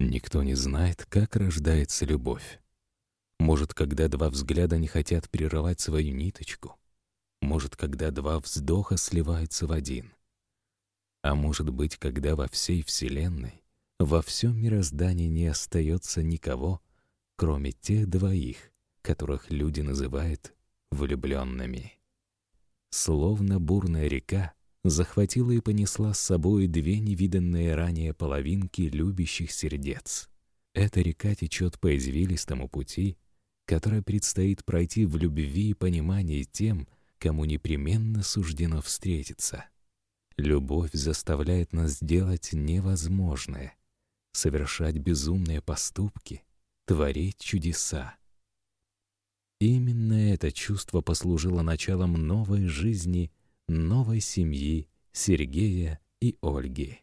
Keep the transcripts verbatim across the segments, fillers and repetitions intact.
Никто не знает, как рождается любовь. Может, когда два взгляда не хотят прерывать свою ниточку. Может, когда два вздоха сливаются в один. А может быть, когда во всей Вселенной, во всем мироздании не остается никого, кроме тех двоих, которых люди называют влюбленными. Словно бурная река захватила и понесла с собой две невиданные ранее половинки любящих сердец. Эта река течет по извилистому пути, который предстоит пройти в любви и понимании тем, кому непременно суждено встретиться. Любовь заставляет нас делать невозможное, совершать безумные поступки, творить чудеса. Именно это чувство послужило началом новой жизни, новой семьи Сергея и Ольги.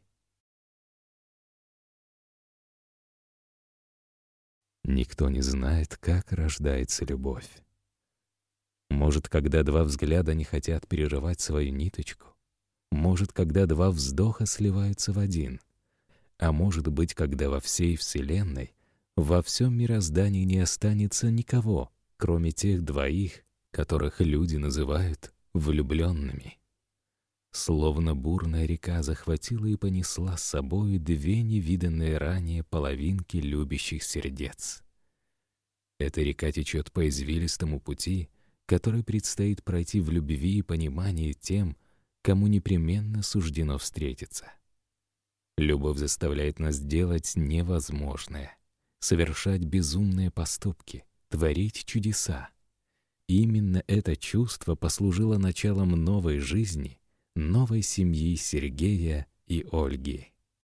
Никто не знает, как рождается любовь. Может, когда два взгляда не хотят перерывать свою ниточку. Может, когда два вздоха сливаются в один. А может быть, когда во всей Вселенной, во всем мироздании не останется никого, кроме тех двоих, которых люди называют влюбленными. Словно бурная река захватила и понесла с собой две невиданные ранее половинки любящих сердец. Эта река течет по извилистому пути, который предстоит пройти в любви и понимании тем, кому непременно суждено встретиться. Любовь заставляет нас делать невозможное, совершать безумные поступки, творить чудеса. Именно это чувство послужило началом новой жизни, новой семьи Сергея и Ольги.